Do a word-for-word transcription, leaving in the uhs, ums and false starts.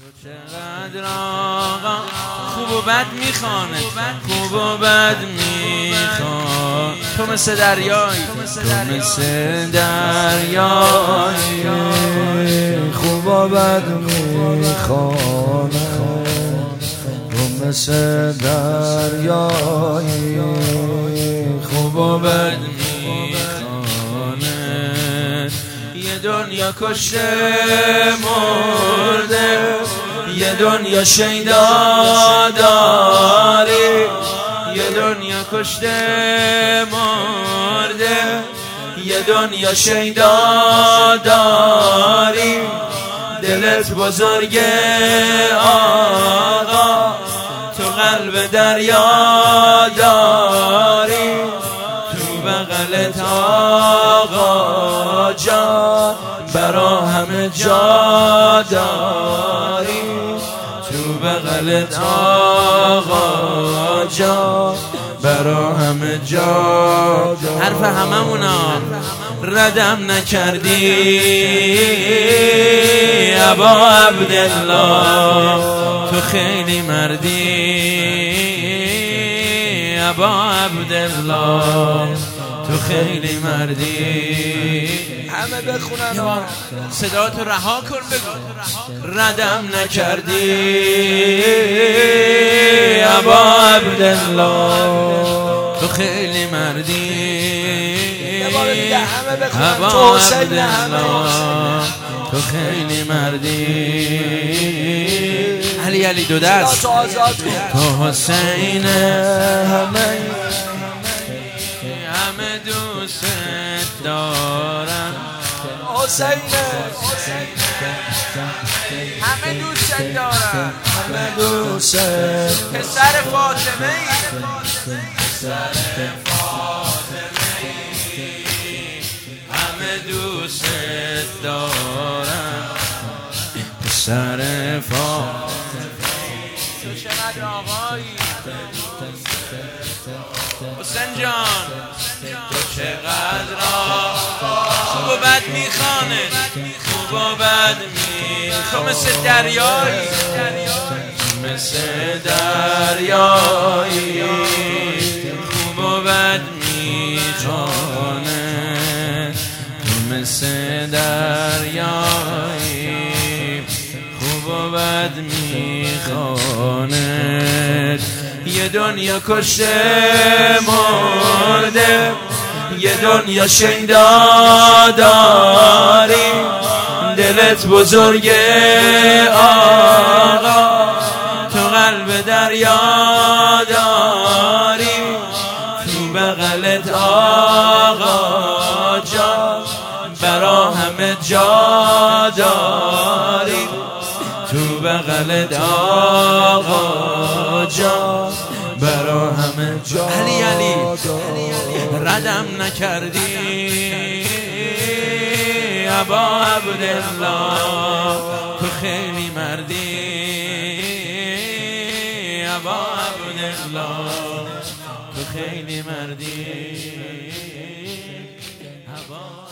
چقدر آقا خوب و بد میخوانه، خوب و بد میخوان. تو مثل دریایی، تو مثل دریایی، خوب و بد میخوانه. تو مثل دریایی، خوب و بد میخوانه. یه دنیا کشته مرده، یه دنیا شیدا داری. یه دنیا کشته مرده، یه دنیا شیدا داری. دلت بزرگه آقا، تو قلب دریا داری. تو بغلت آقا جان، برا همه جا داری. تو بغلت آقا جان، برا همه جا داری. حرف هممونا ردم نکردی ابا عبدالله، تو خیلی مردی ابا عبدالله، تو خیلی مردی. همه بخونن صدا تو رها کن بگو. ردم نکردی ابا عبدالله، تو خیلی مردی ابا عبدالله، تو خیلی مردی. علی علی دو دست تو حسین، همه همه دوست دارن. حسین همه دوست دارن، همه دوست. پسر فاطمه ای، پسر فاطمه ای، همه دوست دارن. پسر فاطمه ای، تو چقدر آقایی حسین جان، تو چقدر آقا. خوب و بد میخوانه، خوب و بد میخوان. مثل دریایی، مثل دریایی، خوب و بد میخوانه. تو مثل دریایی، خوب و بد میخوانه. یه دنیا کشته مرده، یه دنیا شیدا داری. دلت بزرگه آقا، تو قلب دریا داری. تو بغلت آقا جان، برا همه جا داری. تو بغلت آقا جان، برا همه جا. علی علی ردم نکردی ابا عبدالله، تو خیلی مردی ابا عبدالله، تو خیلی مردی ابا